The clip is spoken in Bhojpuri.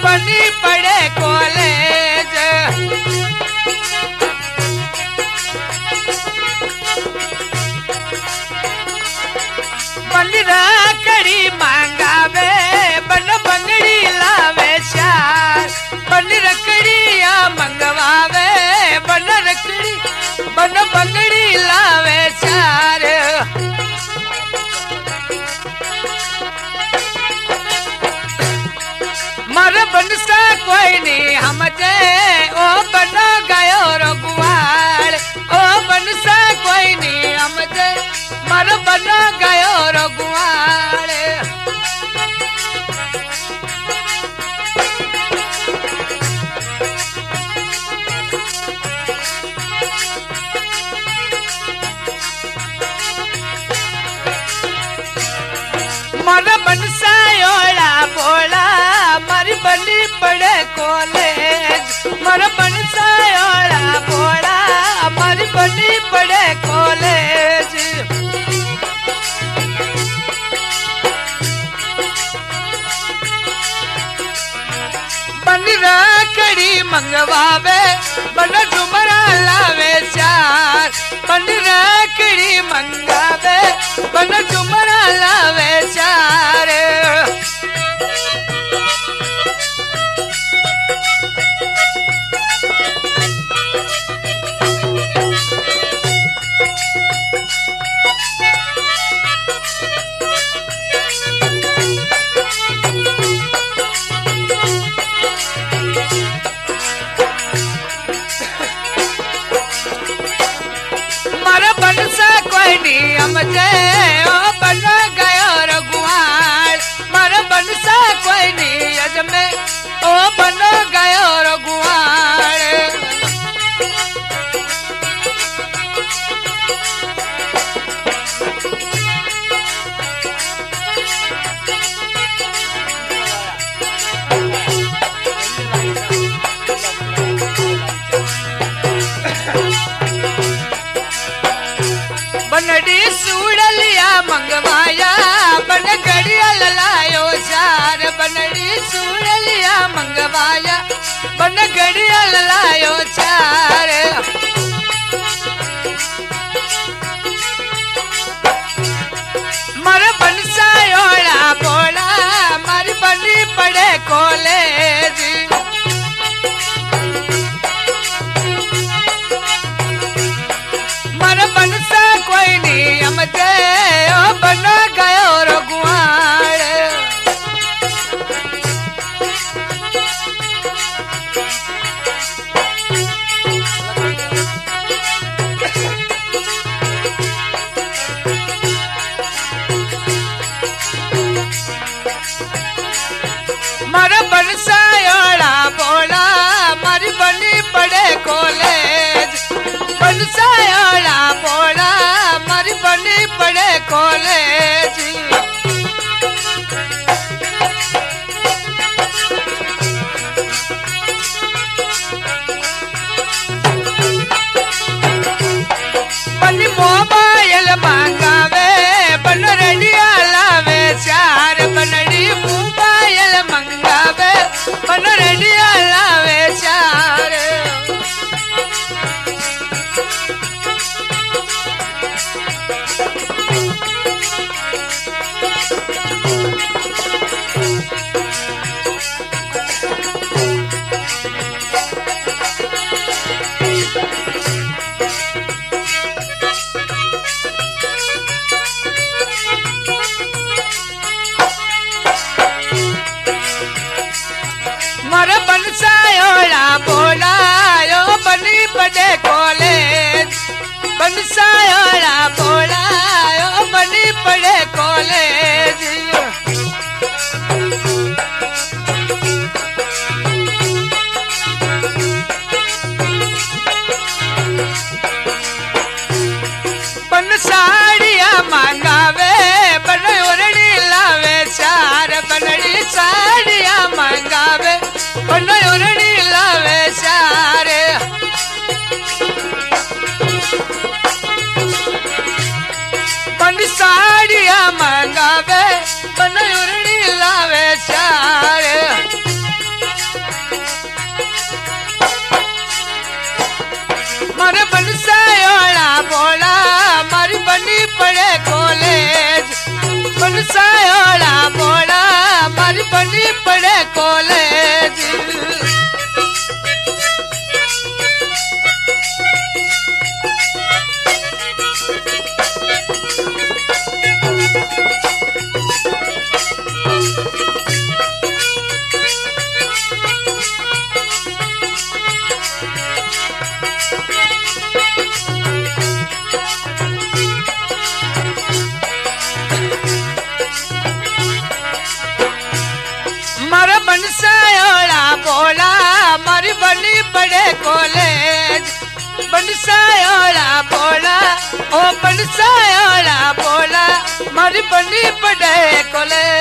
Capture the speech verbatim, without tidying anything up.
बनी पड़े कॉलेज बन रखड़ी मांगावे बन बंगड़ी लावे चार बन रखड़िया मंगवावे बन रखड़ी बन बंगड़ी लावे चार मर बनसा कोई नहीं हमजे ओ बनो गयो रघुवाल ओ बनसा कोई नहीं हमजे मर बनो गयो रघुवाल मर बनसा योड़ा बोला मर बनी पड़े कॉलेज मर बनसा योड़ा बोला मर बनी पड़े कॉलेज बन रखड़ी मंगवावे बन डुमरा लावे चार बन रखड़ी मंगावे बन डुमरा लावे चार हमजे ओ बन गयो रघुवाल मर बनसा कोई नहीं अजमे ओ बन गयो रघुवाल बनड़ी सूड़लिया मंगवाया बन गड़िया लायो चार बनड़ी सूड़लिया मंगवाया बन गड़िया लायो चार मर बनसा योड़ा बोला मर बनी पड़े कॉलेज मर बनसा कोई नहीं हमजे ओ बन गयो रघुवाल मर बनसा योड़ा बोला मर बनी पड़े कॉलेज बनसा योड़ा बोला मर बनी पड़े कॉलेज बनी मोबाइल मांगावे बन रेडिया लावे चार बनड़ी मोबाइल मंगावे बन रेडिया लावे चार मर बनसा योड़ा बोला यो बनी पड़े कॉलेज बनसा योड़ा बोला यो बनी पड़े कॉलेज बन साड़िया मांगावे बन ओरड़ी लावे चार बनड़ी साड़िया मांगावे बन ओरड़ी लावे चार बन साड़िया मांगावे बनसायोड़ा बोला मारी बनी पड़े कॉलेज मारा बनसायोड़ा बोला मारी बनी पड़े कॉलेज बनसायोड़ा बोला ओ बनसायोड़ा बोला मारी बनी पड़े कॉलेज